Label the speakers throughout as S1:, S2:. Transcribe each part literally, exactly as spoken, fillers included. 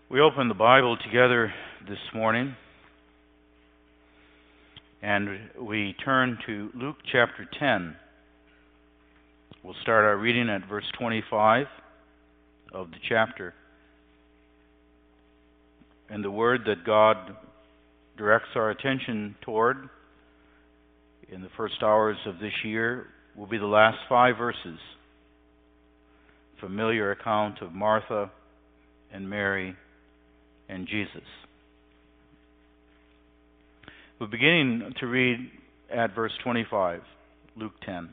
S1: We open the Bible together this morning, and we turn to Luke chapter ten. We'll start our reading at verse twenty-five of the chapter. And the word that God directs our attention toward in the first hours of this year will be the last five verses. Familiar account of Martha and Mary and Jesus. We're beginning to read at verse twenty-five, Luke ten.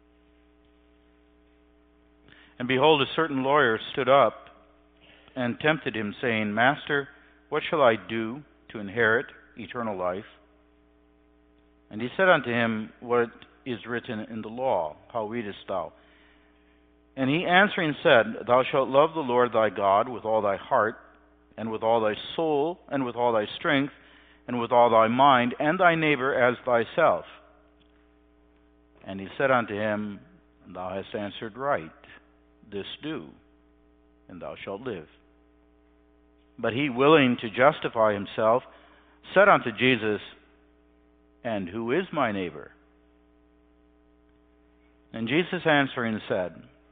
S1: And behold, a certain lawyer stood up and tempted him, saying, Master, what shall I do to inherit eternal life? And he said unto him, What is written in the law? How readest thou? And he answering said, Thou shalt love the Lord thy God with all thy heart, and with all thy soul, and with all thy strength, and with all thy mind, and thy neighbor as thyself. And he said unto him, Thou hast answered right. This do, and thou shalt live. But he, willing to justify himself, said unto Jesus, And who is my neighbor? And Jesus answering said,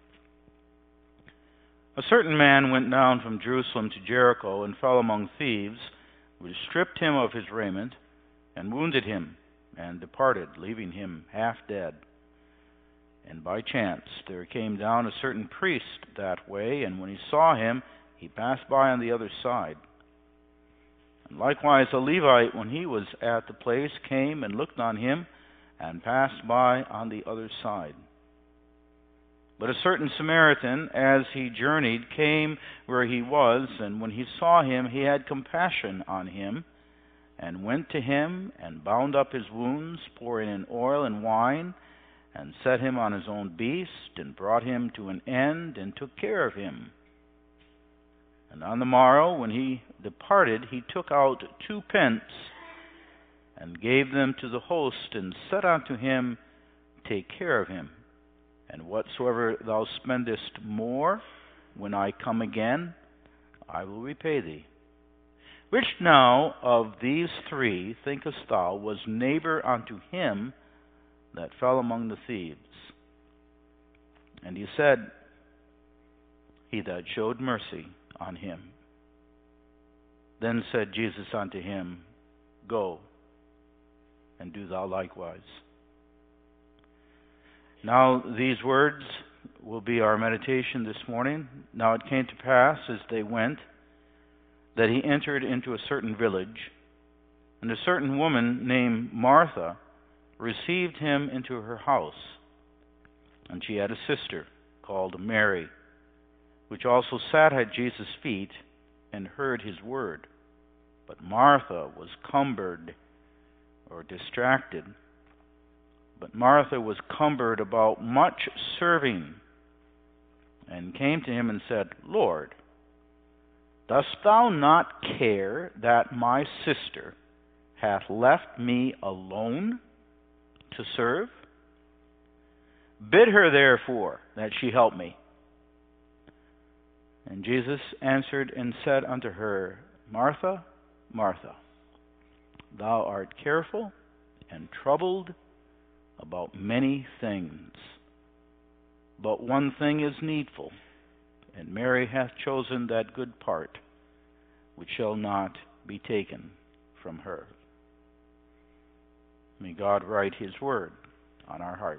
S1: A certain man went down from Jerusalem to Jericho, and fell among thieves, which stripped him of his raiment, and wounded him, and departed, leaving him half dead. And by chance there came down a certain priest that way, and when he saw him, he passed by on the other side. And likewise a Levite, when he was at the place, came and looked on him, and passed by on the other side. But a certain Samaritan, as he journeyed, came where he was, and when he saw him, he had compassion on him, and went to him, and bound up his wounds, pouring in oil and wine, and set him on his own beast, and brought him to an end, and took care of him. And on the morrow, when he departed, he took out two pence, and gave them to the host, and said unto him, Take care of him. And whatsoever thou spendest more, when I come again, I will repay thee. Which now of these three, thinkest thou, was neighbor unto him that fell among the thieves? And he said, He that showed mercy on him. Then said Jesus unto him, Go, and do thou likewise. Now these words will be our meditation this morning. Now it came to pass, as they went, that he entered into a certain village, and a certain woman named Martha received him into her house. And she had a sister called Mary, which also sat at Jesus' feet and heard his word. But Martha was cumbered or distracted. But Martha was cumbered about much serving, and came to him and said, Lord, dost thou not care that my sister hath left me alone to serve? Bid her therefore that she help me. And Jesus answered and said unto her, Martha, Martha, thou art careful and troubled about many things, but one thing is needful, and Mary hath chosen that good part, which shall not be taken from her. May God write his word on our hearts.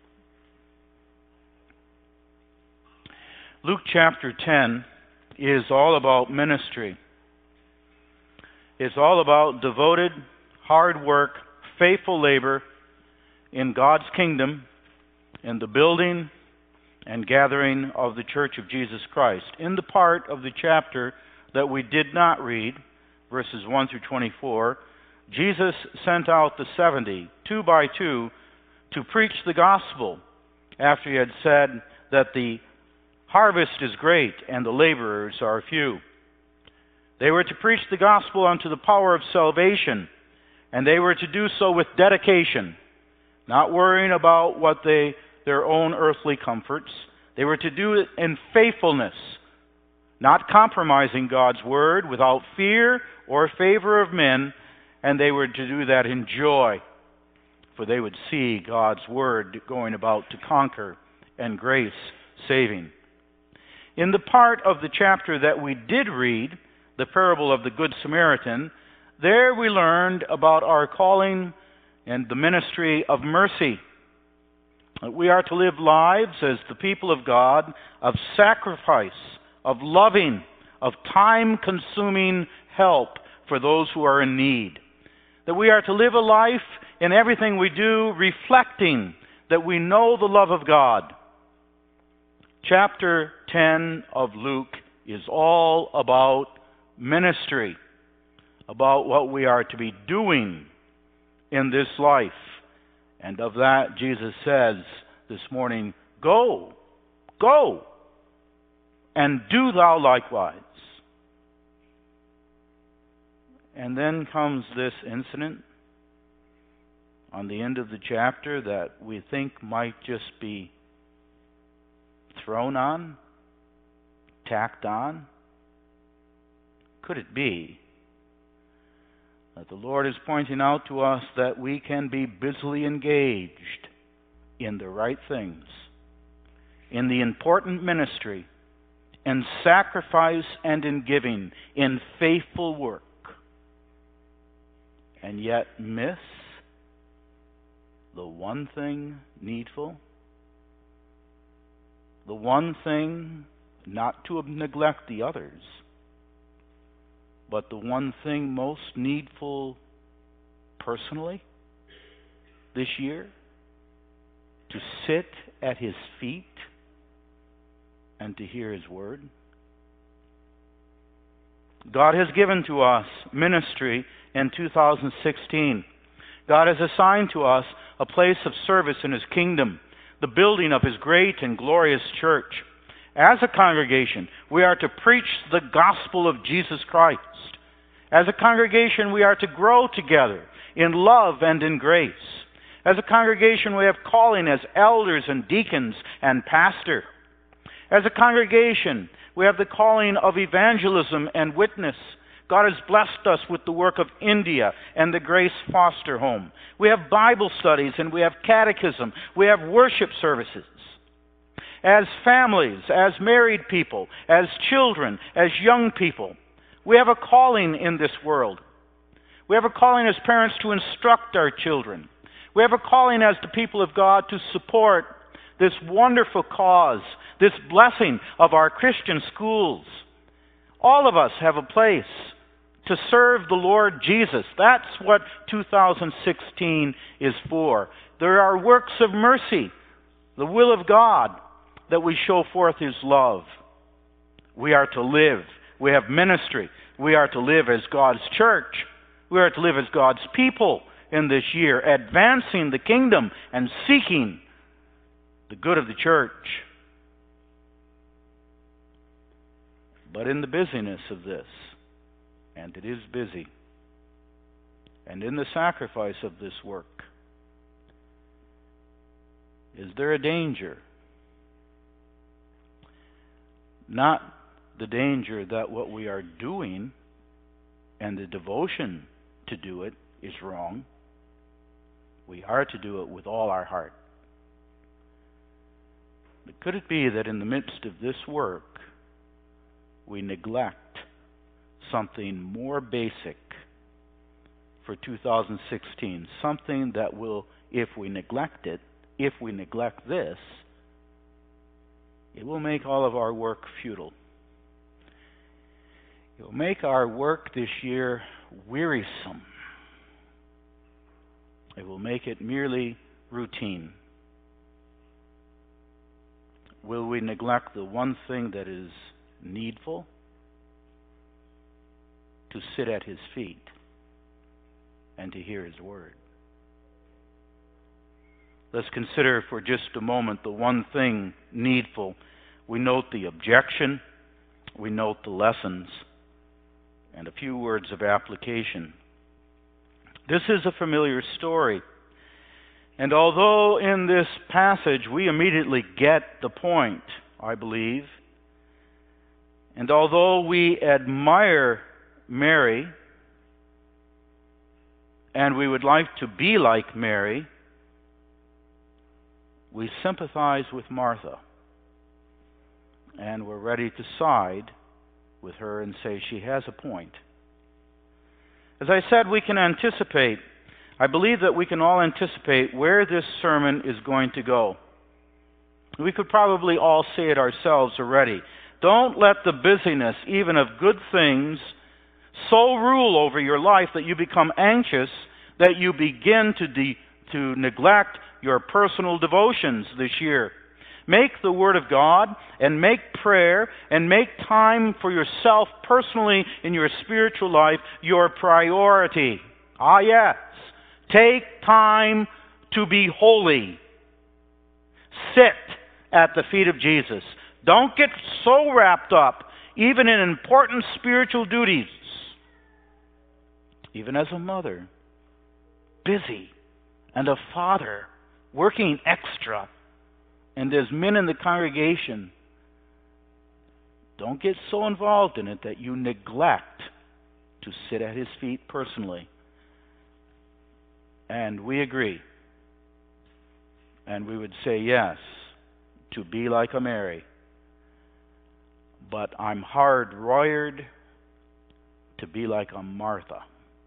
S1: Luke chapter ten is all about ministry. It's all about devoted, hard work, faithful labor in God's kingdom, in the building and gathering of the Church of Jesus Christ. In the part of the chapter that we did not read, verses one through twenty-four, Jesus sent out the seventy, two by two, to preach the gospel, after he had said that the harvest is great and the laborers are few. They were to preach the gospel unto the power of salvation, and they were to do so with dedication, not worrying about what they their own earthly comforts. They were to do it in faithfulness, not compromising God's word, without fear or favor of men, and they were to do that in joy, for they would see God's word going about to conquer and grace saving. In the part of the chapter that we did read, the parable of the Good Samaritan, there we learned about our calling and the ministry of mercy. We are to live lives as the people of God, of sacrifice, of loving, of time-consuming help for those who are in need. That we are to live a life in everything we do reflecting that we know the love of God. Chapter ten of Luke is all about ministry, about what we are to be doing in this life. And of that, Jesus says this morning, go, go, and do thou likewise. And then comes this incident on the end of the chapter that we think might just be thrown on, tacked on. Could it be that the Lord is pointing out to us that we can be busily engaged in the right things, in the important ministry, in sacrifice and in giving, in faithful work, and yet miss the one thing needful, the one thing not to neglect the others, but the one thing most needful personally this year, to sit at His feet and to hear His word. God has given to us ministry in two thousand sixteen. God has assigned to us a place of service in His kingdom, the building of His great and glorious church. As a congregation, we are to preach the gospel of Jesus Christ. As a congregation, we are to grow together in love and in grace. As a congregation, we have calling as elders and deacons and pastor. As a congregation, we have the calling of evangelism and witness. God has blessed us with the work of India and the Grace Foster Home. We have Bible studies and we have catechism. We have worship services. As families, as married people, as children, as young people, we have a calling in this world. We have a calling as parents to instruct our children. We have a calling as the people of God to support this wonderful cause, this blessing of our Christian schools. All of us have a place to serve the Lord Jesus. That's what two thousand sixteen is for. There are works of mercy, the will of God, that we show forth His love. We are to live. We have ministry. We are to live as God's church. We are to live as God's people in this year, advancing the kingdom and seeking the good of the church. But in the busyness of this, and it is busy, and in the sacrifice of this work, is there a danger? Not the danger that what we are doing and the devotion to do it is wrong. We are to do it with all our heart. But could it be that in the midst of this work, we neglect something more basic for two thousand sixteen? Something that will, if we neglect it, if we neglect this, it will make all of our work futile. It will make our work this year wearisome. It will make it merely routine. Will we neglect the one thing that is needful? To sit at His feet and to hear His word. Let's consider for just a moment the one thing needful. We note the objection, we note the lessons, and a few words of application. This is a familiar story, and although in this passage we immediately get the point, I believe, And although we admire Mary, and we would like to be like Mary, we sympathize with Martha. And we're ready to side with her and say she has a point. As I said, we can anticipate. I believe that we can all anticipate where this sermon is going to go. We could probably all say it ourselves already. Don't let the busyness, even of good things, so rule over your life that you become anxious, that you begin to, de- to neglect your personal devotions this year. Make the Word of God and make prayer and make time for yourself personally in your spiritual life your priority. Ah, yes. Take time to be holy. Sit at the feet of Jesus. Don't get so wrapped up, even in important spiritual duties. Even as a mother, busy, and a father, working extra, and there's men in the congregation, don't get so involved in it that you neglect to sit at His feet personally. And we agree. And we would say yes, to be like a Mary. But I'm hardwired to be like a Martha.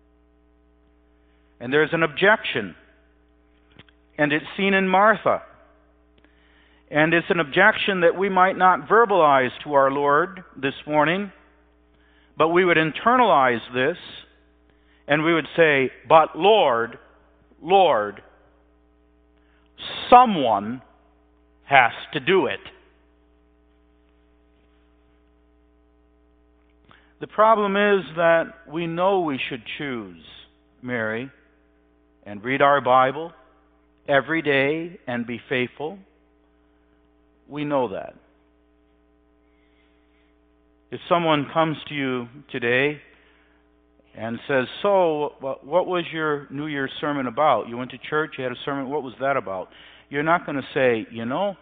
S1: And there's an objection. And it's seen in Martha. And it's an objection that we might not verbalize to our Lord this morning, but we would internalize this, and we would say, but Lord, Lord, someone has to do it. The problem is that we know we should choose Mary and read our Bible every day and be faithful. We know that. If someone comes to you today and says, so, what was your New Year's sermon about? You went to church, you had a sermon, what was that about? You're not going to say, you know,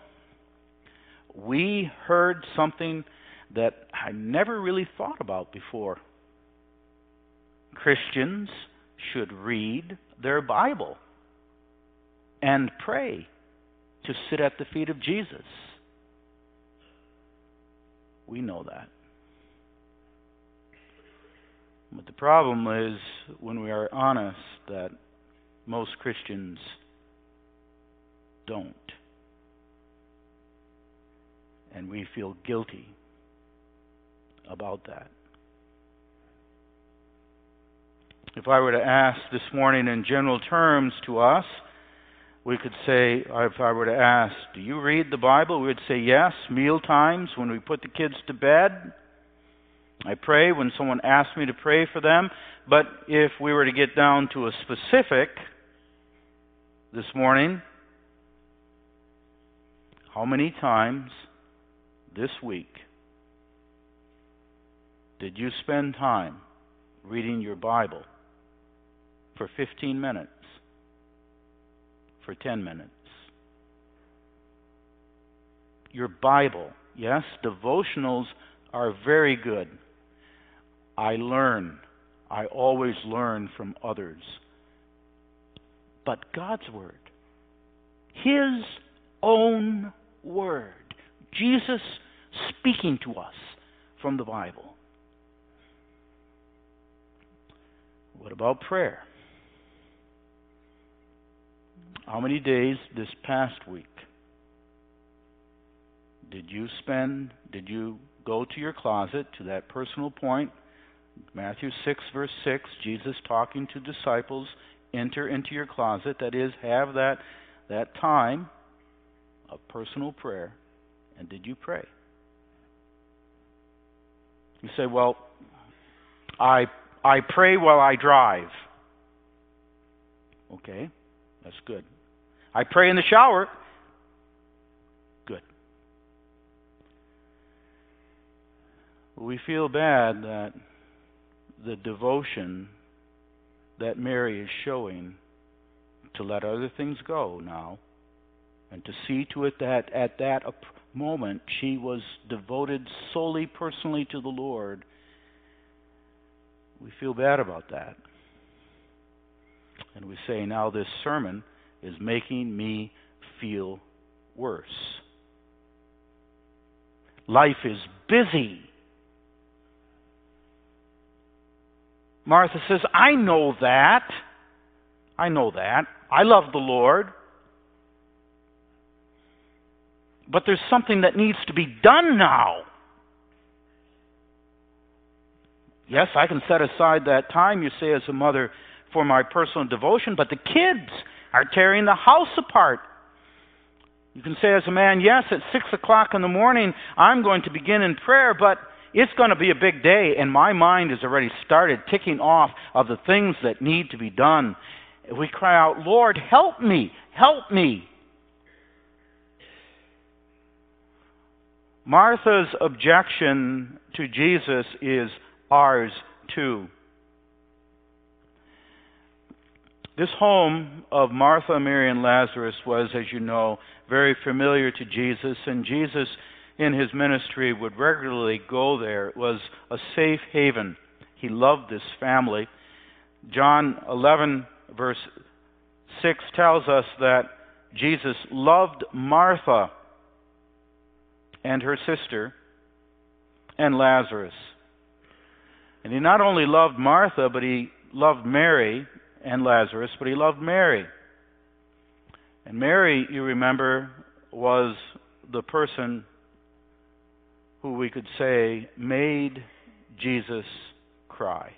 S1: we heard something that I never really thought about before. Christians should read their Bible and pray to sit at the feet of Jesus. We know that. But the problem is, when we are honest, that most Christians don't. And we feel guilty about that. If I were to ask this morning in general terms to us, we could say, if I were to ask, do you read the Bible? We would say yes, meal times, when we put the kids to bed. I pray when someone asks me to pray for them. But if we were to get down to a specific this morning, how many times this week did you spend time reading your Bible for fifteen minutes? For ten minutes. Your Bible, yes, devotionals are very good. I learn. I always learn from others. But God's Word, His own Word, Jesus speaking to us from the Bible. What about prayer? How many days this past week did you spend, did you go to your closet, to that personal point, Matthew six, verse six, Jesus talking to disciples, enter into your closet, that is, have that, that time of personal prayer, and did you pray? You say, well, I, I pray while I drive. Okay, that's good. I pray in the shower. Good. We feel bad that the devotion that Mary is showing to let other things go now and to see to it that at that moment she was devoted solely personally to the Lord, we feel bad about that. And we say, now this sermon is making me feel worse. Life is busy. Martha says, I know that. I know that. I love the Lord. But there's something that needs to be done now. Yes, I can set aside that time, you say, as a mother, for my personal devotion, but the kids are tearing the house apart. You can say as a man, yes, at six o'clock in the morning, I'm going to begin in prayer, but it's going to be a big day, and my mind has already started ticking off of the things that need to be done. We cry out, Lord, help me, help me. Martha's objection to Jesus is ours too. This home of Martha, Mary, and Lazarus was, as you know, very familiar to Jesus, and Jesus in his ministry would regularly go there. It was a safe haven. He loved this family. John eleven, verse six tells us that Jesus loved Martha and her sister and Lazarus. And he not only loved Martha, but he loved Mary and Lazarus, but he loved Mary. And Mary, you remember, was the person who we could say made Jesus cry.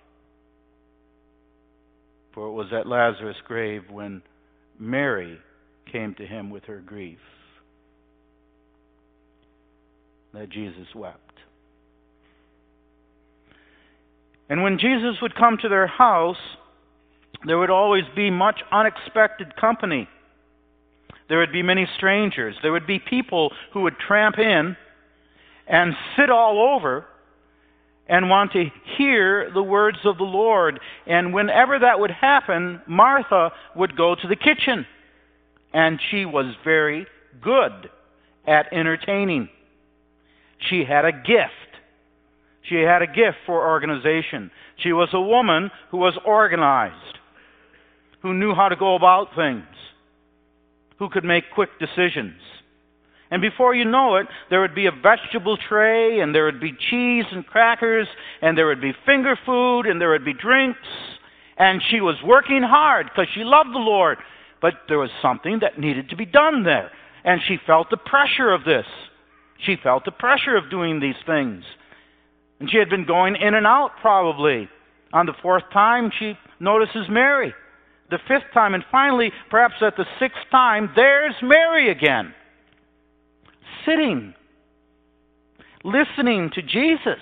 S1: For it was at Lazarus' grave when Mary came to him with her grief that Jesus wept. And when Jesus would come to their house, there would always be much unexpected company. There would be many strangers. There would be people who would tramp in and sit all over and want to hear the words of the Lord. And whenever that would happen, Martha would go to the kitchen. And she was very good at entertaining. She had a gift. She had a gift for organization. She was a woman who was organized, who knew how to go about things, who could make quick decisions. And before you know it, there would be a vegetable tray, and there would be cheese and crackers, and there would be finger food, and there would be drinks. And she was working hard because she loved the Lord. But there was something that needed to be done there. And she felt the pressure of this. She felt the pressure of doing these things. And she had been going in and out probably. On the fourth time, she notices Mary. The fifth time, and finally, perhaps at the sixth time, there's Mary again. Sitting, listening to Jesus.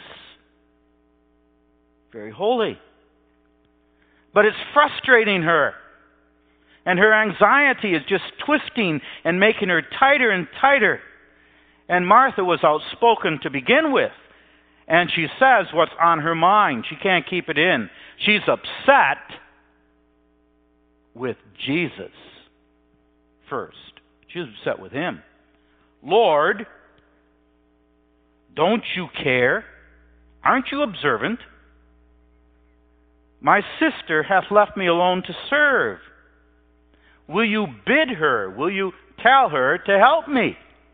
S1: Very holy. But it's frustrating her. And her anxiety is just twisting and making her tighter and tighter. And Martha was outspoken to begin with. And she says what's on her mind. She can't keep it in. She's upset with Jesus first. She's upset with him. Lord, don't you care? Aren't you observant? My sister hath left me alone to serve. Will you bid her? Will you tell her to help me?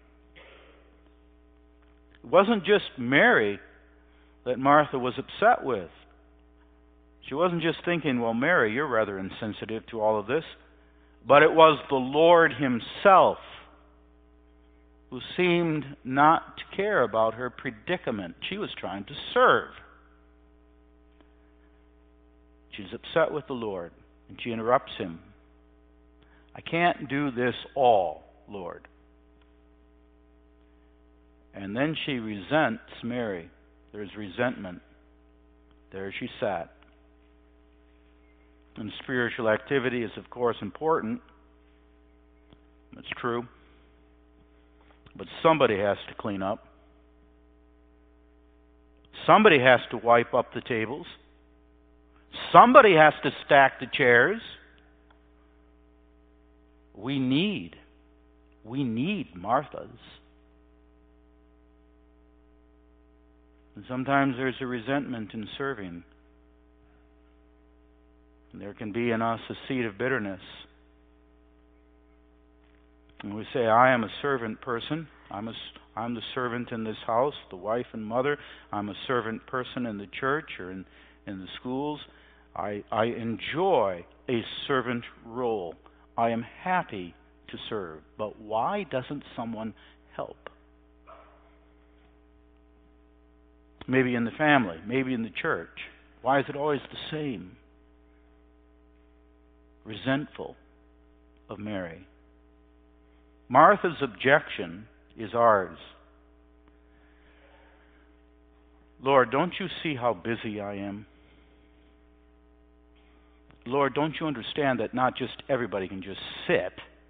S1: It wasn't just Mary that Martha was upset with. She wasn't just thinking, well, Mary, you're rather insensitive to all of this. But it was the Lord himself who seemed not to care about her predicament. She was trying to serve. She's upset with the Lord, and she interrupts him. I can't do this all, Lord. And then she resents Mary. There's resentment. There she sat. And spiritual activity is, of course, important. It's true. But somebody has to clean up. Somebody has to wipe up the tables. Somebody has to stack the chairs. We need we need Marthas. And sometimes there's a resentment in serving. And there can be in us a seed of bitterness. And we say, I am a servant person. I'm, a, I'm the servant in this house, the wife and mother. I'm a servant person in the church or in, in the schools. I, I enjoy a servant role. I am happy to serve. But why doesn't someone help? Maybe in the family, maybe in the church. Why is it always the same? Resentful of Mary. Martha's objection is ours. Lord, don't you see how busy I am? Lord, don't you understand that not just everybody can just sit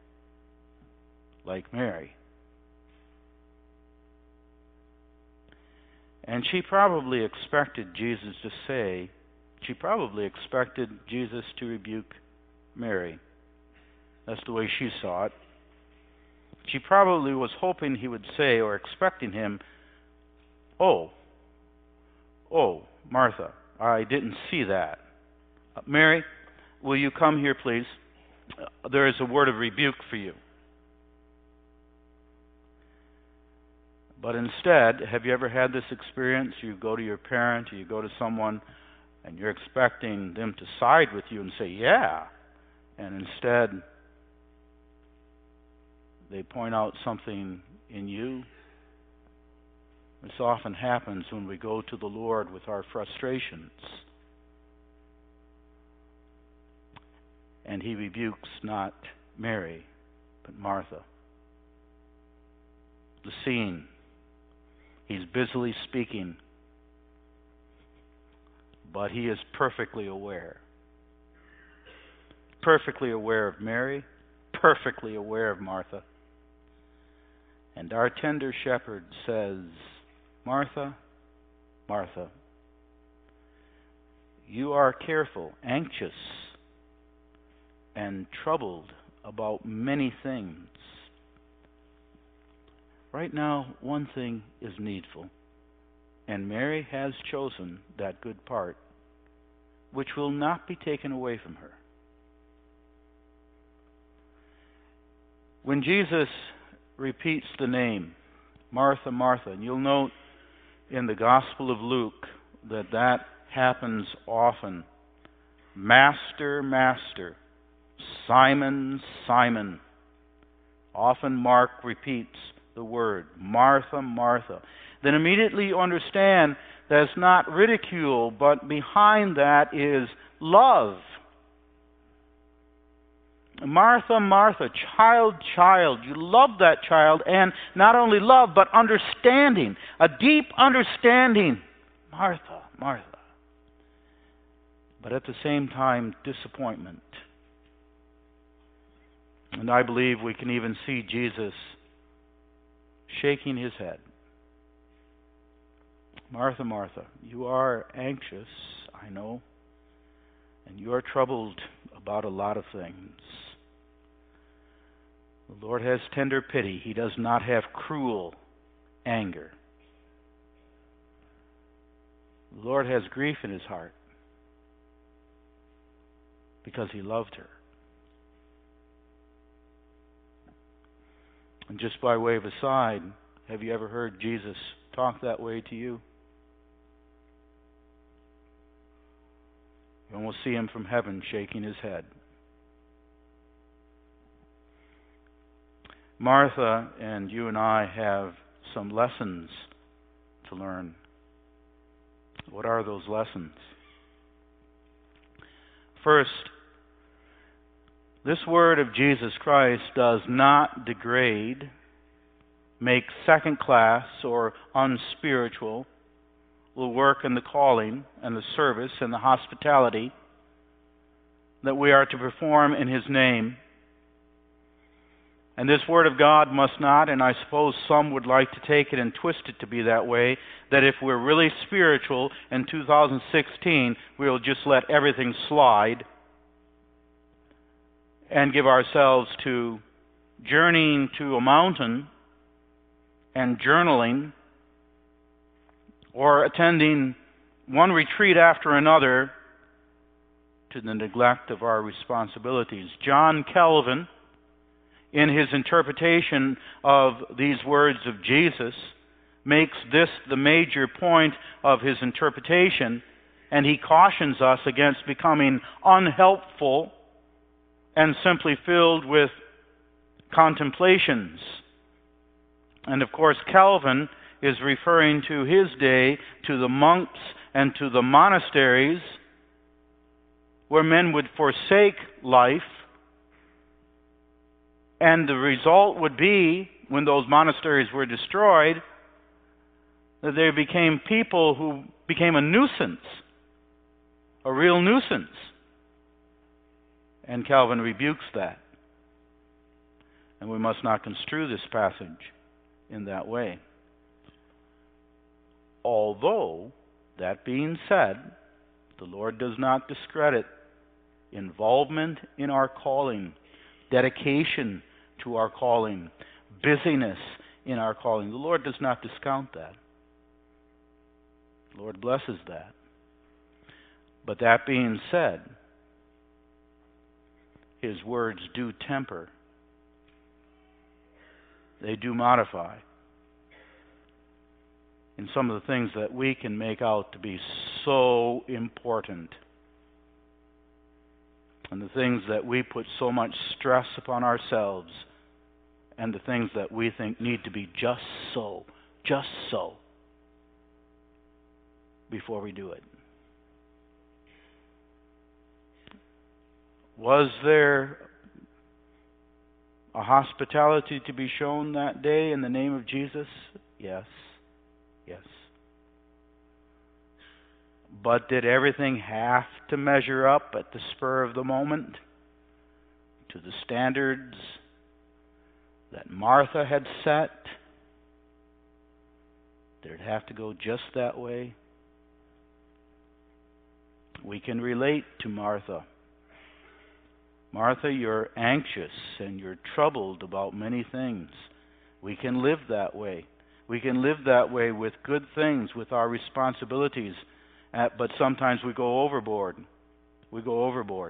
S1: like Mary? And she probably expected Jesus to say, she probably expected Jesus to rebuke Mary. That's the way she saw it. She probably was hoping he would say, or expecting him, oh, oh, Martha, I didn't see that. Uh, Mary, will you come here, please? Uh, there is a word of rebuke for you. But instead, have you ever had this experience? You go to your parent, or you go to someone, and you're expecting them to side with you and say, yeah. And instead, they point out something in you. This often happens when we go to the Lord with our frustrations. And he rebukes not Mary, but Martha. The scene. He's busily speaking, but he is perfectly aware. Perfectly aware of Mary, perfectly aware of Martha. And our tender shepherd says, Martha, Martha, you are careful, anxious, and troubled about many things. Right now, one thing is needful, and Mary has chosen that good part, which will not be taken away from her. When Jesus repeats the name, Martha, Martha, and you'll note in the Gospel of Luke that that happens often. Master, Master, Simon, Simon. Often Mark repeats the word, Martha, Martha. Then immediately you understand that it's not ridicule, but behind that is love. Martha, Martha, child, child. You love that child, and not only love, but understanding, a deep understanding. Martha, Martha. But at the same time, disappointment. And I believe we can even see Jesus shaking his head. Martha, Martha, you are anxious, I know, and you are troubled about a lot of things. The Lord has tender pity. He does not have cruel anger. The Lord has grief in his heart because he loved her. And just by way of aside, have you ever heard Jesus talk that way to you? You almost see him from heaven shaking his head. Martha and you and I have some lessons to learn. What are those lessons? First, this word of Jesus Christ does not degrade, make second class or unspiritual the work and the calling and the service and the hospitality that we are to perform in His name. And this Word of God must not, and I suppose some would like to take it and twist it to be that way, that if we're really spiritual in two thousand sixteen, we'll just let everything slide and give ourselves to journeying to a mountain and journaling, or attending one retreat after another to the neglect of our responsibilities. John Calvin, in his interpretation of these words of Jesus, makes this the major point of his interpretation, and he cautions us against becoming unhelpful and simply filled with contemplations. And of course, Calvin is referring to his day, to the monks and to the monasteries, where men would forsake life, and the result would be, when those monasteries were destroyed, that they became people who became a nuisance, a real nuisance. And Calvin rebukes that. And we must not construe this passage in that way. Although, that being said, the Lord does not discredit involvement in our calling, dedication to our calling, busyness in our calling. The Lord does not discount that. The Lord blesses that. But that being said, His words do temper. They do modify in some of the things that we can make out to be so important, and the things that we put so much stress upon ourselves, and the things that we think need to be just so, just so, before we do it. Was there a hospitality to be shown that day in the name of Jesus? Yes. Yes. But did everything have to measure up at the spur of the moment to the standards that Martha had set? Did it have to go just that way? We can relate to Martha. Martha, you're anxious and you're troubled about many things. We can live that way. We can live that way with good things, with our responsibilities. Uh, but sometimes we go overboard. We go overboard.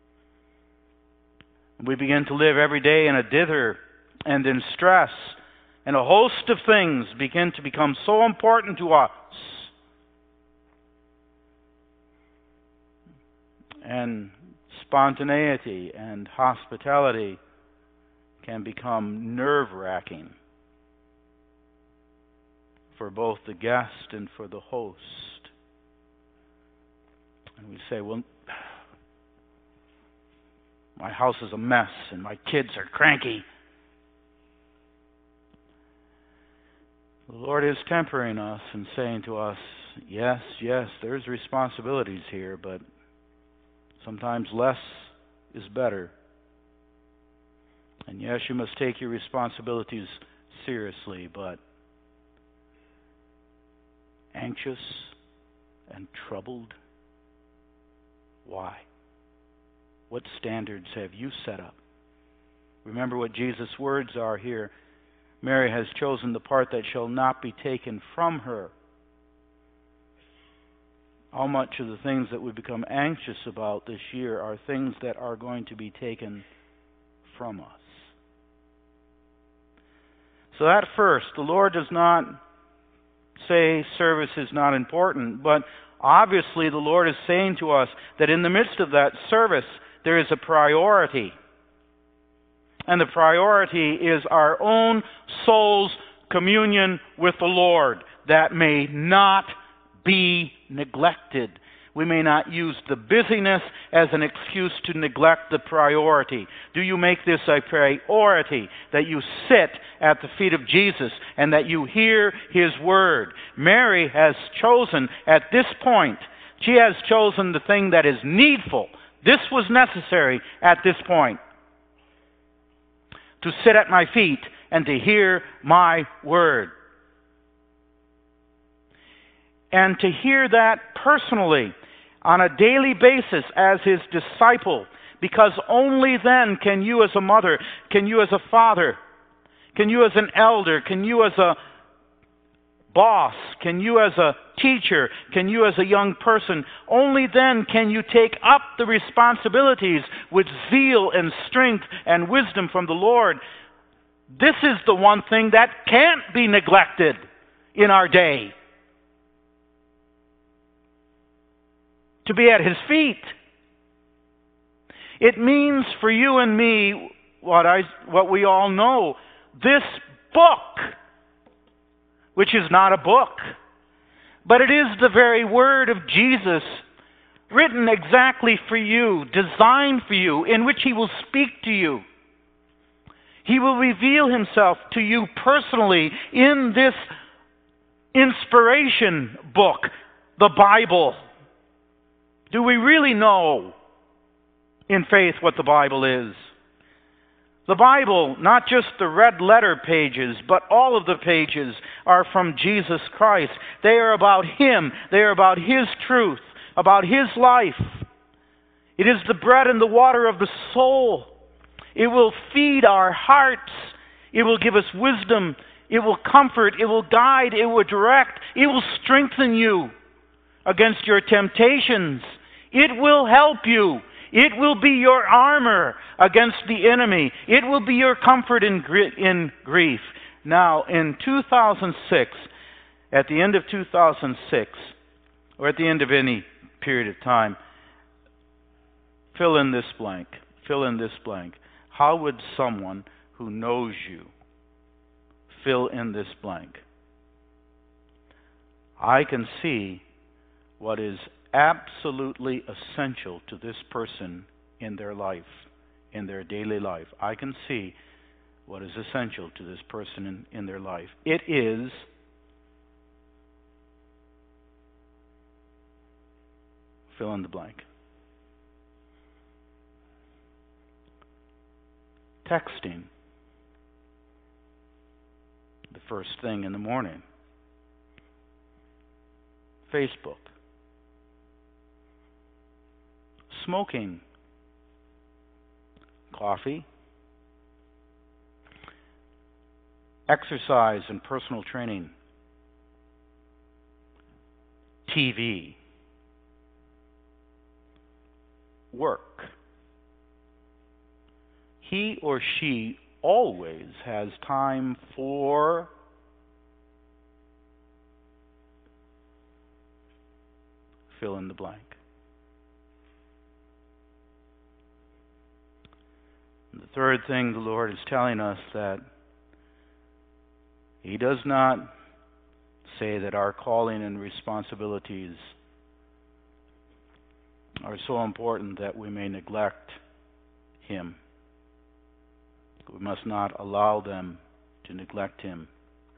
S1: We begin to live every day in a dither and in stress. And a host of things begin to become so important to us. And spontaneity and hospitality can become nerve-wracking for both the guest and for the host. And we say, well, my house is a mess and my kids are cranky. The Lord is tempering us and saying to us, yes, yes, there's responsibilities here, but sometimes less is better. And yes, you must take your responsibilities seriously, but anxious and troubled? Why? What standards have you set up? Remember what Jesus' words are here. Mary has chosen the part that shall not be taken from her. How much of the things that we become anxious about this year are things that are going to be taken from us? So at first, the Lord does not say service is not important, but obviously the Lord is saying to us that in the midst of that service, there is a priority. And the priority is our own soul's communion with the Lord that may not be neglected. We may not use the busyness as an excuse to neglect the priority. Do you make this a priority, that you sit at the feet of Jesus and that you hear His Word? Mary has chosen at this point, she has chosen the thing that is needful. This was necessary at this point. To sit at my feet and to hear my Word. And to hear that personally, on a daily basis as His disciple, Because only then can you as a mother, can you as a father, can you as an elder, can you as a boss, can you as a teacher, can you as a young person, only then can you take up the responsibilities with zeal and strength and wisdom from the Lord. This is the one thing that can't be neglected in our day. To be at His feet. It means for you and me what I what we all know. This book, which is not a book, but it is the very word of Jesus, written exactly for you, designed for you, in which He will speak to you. He will reveal Himself to you personally in this inspiration book, the Bible. Do we really know in faith what the Bible is? The Bible, not just the red letter pages, but all of the pages are from Jesus Christ. They are about Him. They are about His truth, about His life. It is the bread and the water of the soul. It will feed our hearts. It will give us wisdom. It will comfort. It will guide. It will direct. It will strengthen you against your temptations. It will help you. It will be your armor against the enemy. It will be your comfort in, in grief. Now, in two thousand six, at the end of two thousand six, or at the end of any period of time, fill in this blank. Fill in this blank. How would someone who knows you fill in this blank? I can see what is absolutely essential to this person in their life, in their daily life. I can see what is essential to this person in, in their life. It is fill in the blank. Texting the first thing in the morning. Facebook. Smoking. Coffee. Exercise and personal training. T V. Work. He or she always has time for fill in the blank. And the third thing the Lord is telling us, that He does not say that our calling and responsibilities are so important that we may neglect Him. We must not allow them to neglect Him.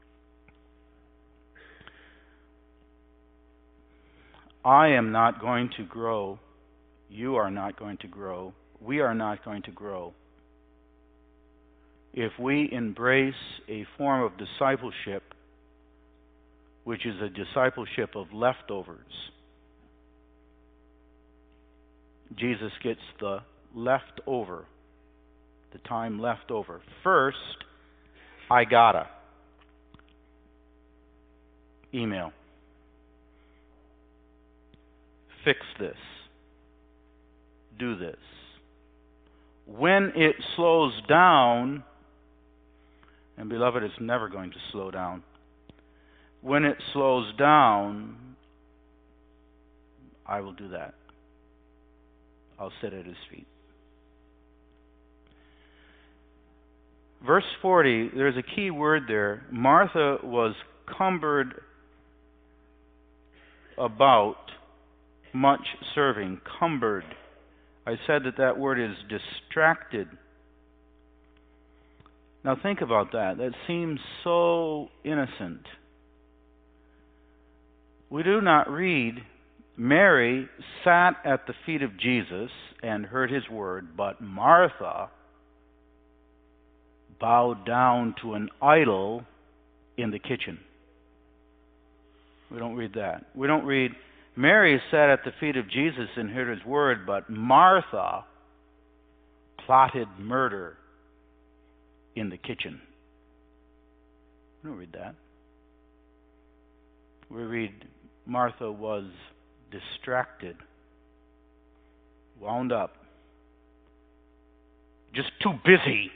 S1: I am not going to grow. You are not going to grow. We are not going to grow if we embrace a form of discipleship which is a discipleship of leftovers. Jesus gets the leftover, the time left over. First, I gotta. Email. Fix this. Do this. When it slows down, and beloved, it's never going to slow down. When it slows down, I will do that. I'll sit at His feet. Verse forty, there's a key word there. Martha was cumbered about much serving. Cumbered. I said that that word is distracted. Now think about that. That seems so innocent. We do not read, Mary sat at the feet of Jesus and heard His word, but Martha bowed down to an idol in the kitchen. We don't read that. We don't read, Mary sat at the feet of Jesus and heard His word, but Martha plotted murder in the kitchen. We don't read that. We read Martha was distracted, wound up, just too busy.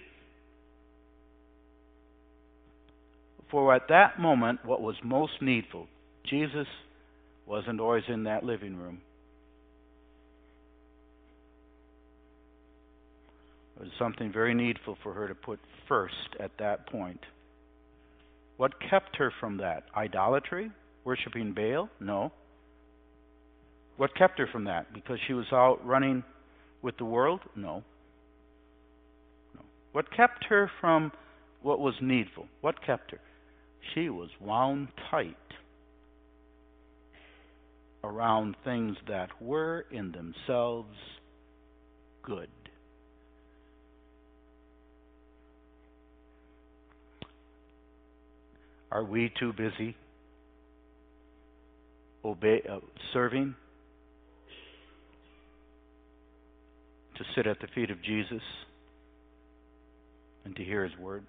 S1: For at that moment, what was most needful, Jesus wasn't always in that living room. It was something very needful for her to put first at that point. What kept her from that? Idolatry? Worshipping Baal? No. What kept her from that? Because she was out running with the world? No. No. What kept her from what was needful? What kept her? She was wound tight around things that were in themselves good. Are we too busy obey, uh, serving to sit at the feet of Jesus and to hear His Word?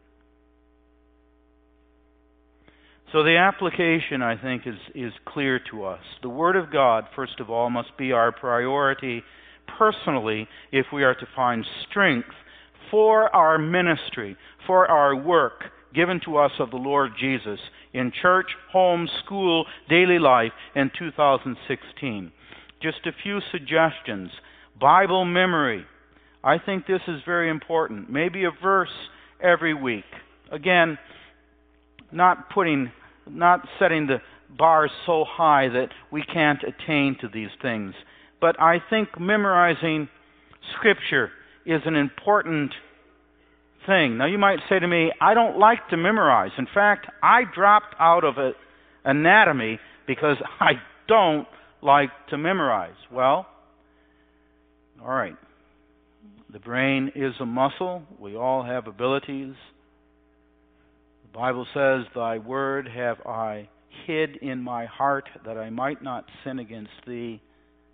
S1: So the application, I think, is, is clear to us. The Word of God, first of all, must be our priority personally if we are to find strength for our ministry, for our work given to us of the Lord Jesus in church, home, school, daily life in two thousand sixteen. Just a few suggestions. Bible memory. I think this is very important. Maybe a verse every week. Again, not putting, not setting the bar so high that we can't attain to these things. But I think memorizing Scripture is an important thing. Now you might say to me, I don't like to memorize. In fact, I dropped out of it, anatomy because I don't like to memorize. Well, all right. The brain is a muscle. We all have abilities. The Bible says, Thy word have I hid in my heart that I might not sin against Thee.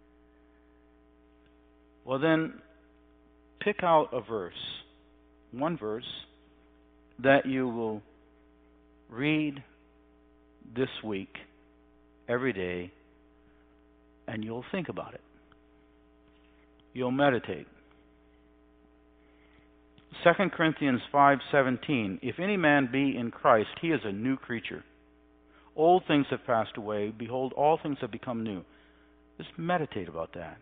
S1: Well then, pick out a verse. One verse that you will read this week, every day, and you'll think about it. You'll meditate. Second Corinthians five seventeen, if any man be in Christ, he is a new creature. Old things have passed away. Behold, all things have become new. Just meditate about that.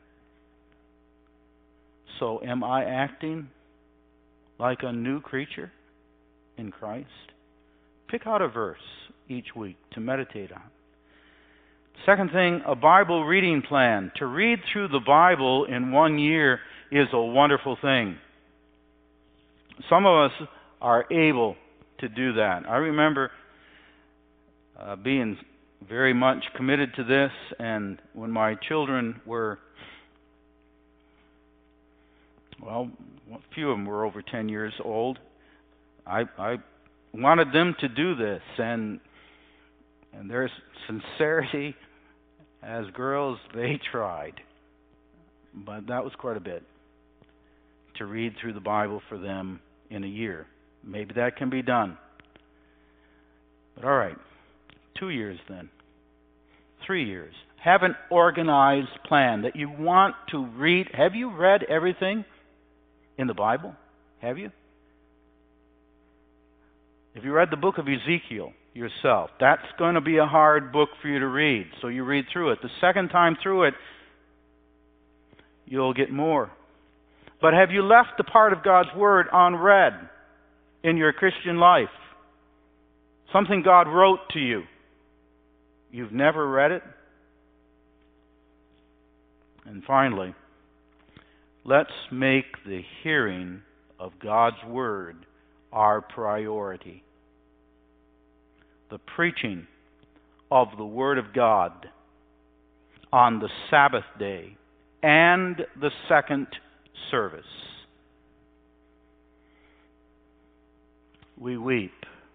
S1: So, am I acting like a new creature in Christ? Pick out a verse each week to meditate on. Second thing, a Bible reading plan. To read through the Bible in one year is a wonderful thing. Some of us are able to do that. I remember uh, being very much committed to this, and when my children were, well, a few of them were over ten years old, I, I wanted them to do this, and and their sincerity as girls, they tried. But that was quite a bit to read through the Bible for them in a year. Maybe that can be done. But all right, two years then. Three years. Have an organized plan that you want to read. Have you read everything in the Bible? Have you? If you read the book of Ezekiel yourself, that's going to be a hard book for you to read. So you read through it. The second time through it, you'll get more. But have you left the part of God's Word unread in your Christian life? Something God wrote to you. You've never read it? And finally, let's make the hearing of God's Word our priority. The preaching of the Word of God on the Sabbath day and the second service. We weep.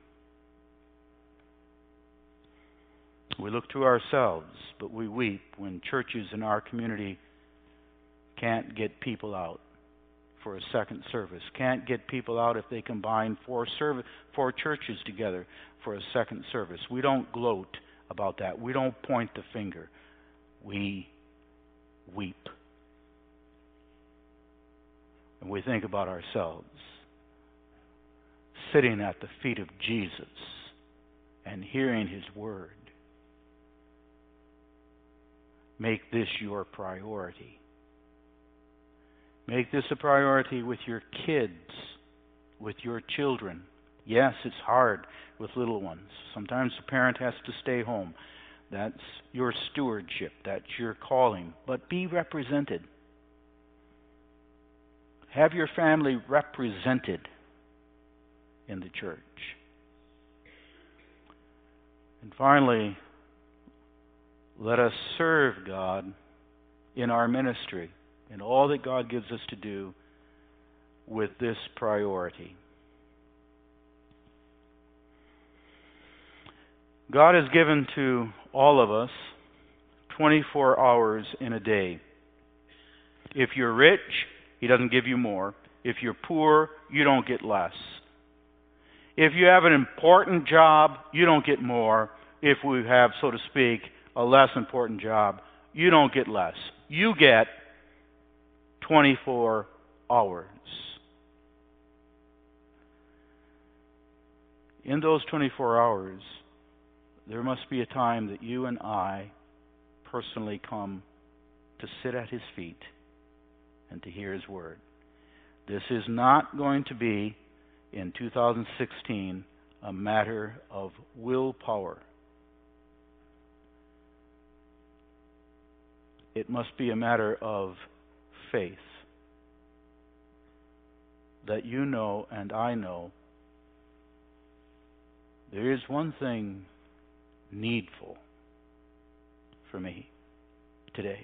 S1: We look to ourselves, but we weep when churches in our community can't get people out for a second service. Can't get people out if they combine four serv- four churches together for a second service. We don't gloat about that. We don't point the finger. We weep. And we think about ourselves sitting at the feet of Jesus and hearing His Word. Make this your priority. Make this a priority with your kids, with your children. Yes, it's hard with little ones. Sometimes the parent has to stay home. That's your stewardship. That's your calling. But be represented. Have your family represented in the church. And finally, let us serve God in our ministry, in all that God gives us to do, with this priority. God has given to all of us twenty-four hours in a day. If you're rich, He doesn't give you more. If you're poor, you don't get less. If you have an important job, you don't get more. If we have, so to speak, a less important job, you don't get less. You get twenty-four hours. In those twenty-four hours, there must be a time that you and I personally come to sit at His feet and to hear His Word. This is not going to be, in two thousand sixteen, a matter of willpower. It must be a matter of faith. That you know and I know there is one thing needful for me today.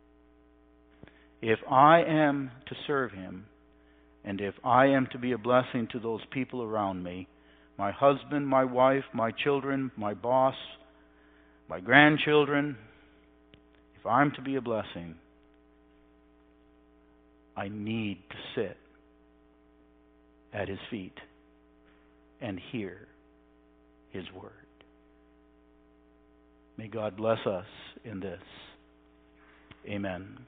S1: If I am to serve Him, and if I am to be a blessing to those people around me, my husband, my wife, my children, my boss, my grandchildren, if I'm to be a blessing, I need to sit at His feet and hear His Word. May God bless us in this. Amen.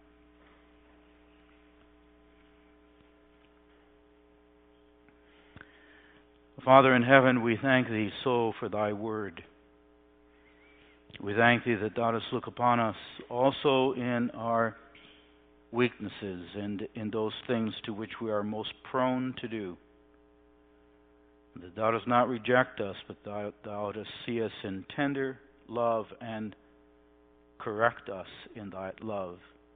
S1: Father in heaven, we thank Thee so for Thy Word. We thank Thee that Thou dost look upon us also in our weaknesses and in those things to which we are most prone to do. That Thou dost not reject us, but Thou, thou dost see us in tender love and correct us in That love.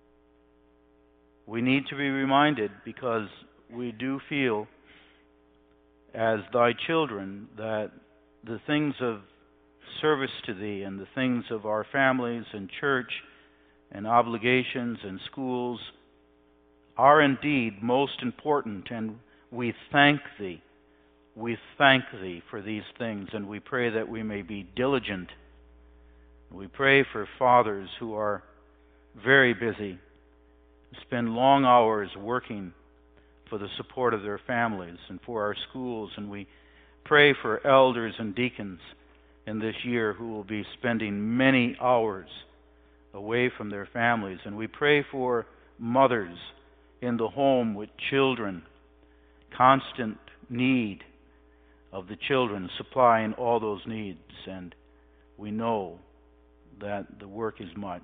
S1: We need to be reminded, because we do feel as Thy children that the things of service to Thee and the things of our families and church and obligations and schools are indeed most important, and we thank Thee. We thank Thee for these things, and we pray that we may be diligent. We pray for fathers who are very busy, spend long hours working for the support of their families and for our schools, and we pray for elders and deacons in this year who will be spending many hours away from their families, and we pray for mothers in the home with children, constant need of the children, supplying all those needs, and we know that the work is much.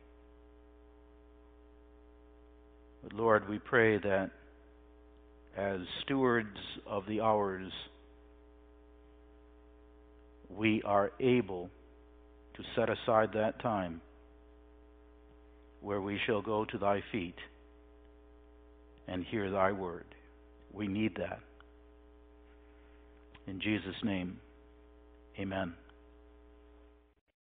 S1: But Lord, we pray that as stewards of the hours, we are able to set aside that time where we shall go to Thy feet and hear Thy Word. We need that. In Jesus' name, amen.